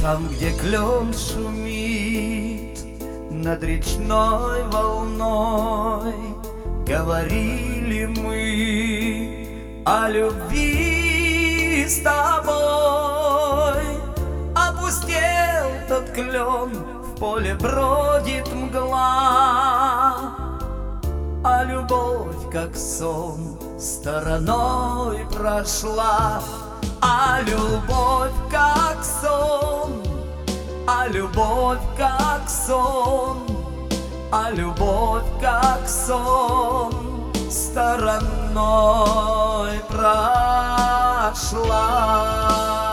Там, где клен шумит над речной волной, говорили мы о любви с тобой. Опустел тот клен, в поле бродит мгла, а любовь, как сон, стороной прошла. А любовь, как сон, а любовь, как сон, а любовь, как сон, стороной прошла.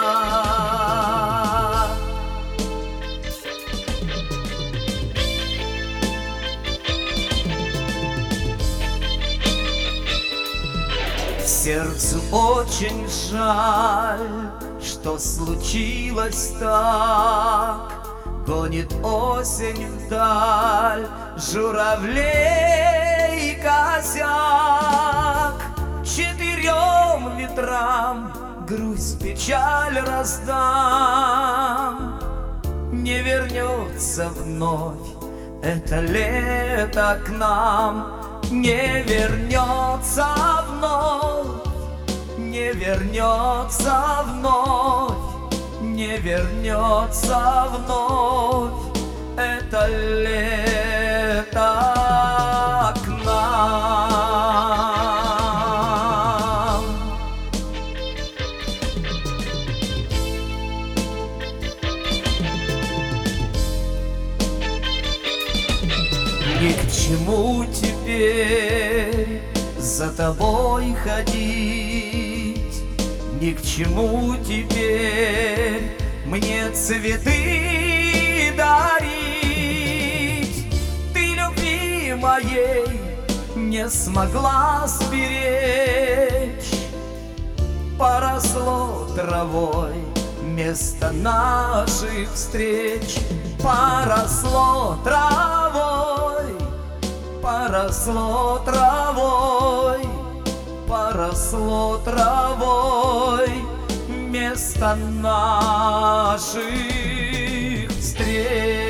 Сердцу очень жаль, что случилось так. Гонит осень вдаль журавлей и косяк. Четырем ветрам грусть, печаль раздам. Не вернется вновь это лето к нам, не вернется вновь, не вернется вновь, не вернется вновь это лето к нам. Ни к чему теперь за тобой ходить, ни к чему теперь мне цветы дарить. Ты любви моей не смогла сберечь, поросло травой место наших встреч. Поросло травой, поросло травой, поросло травой место наших встреч.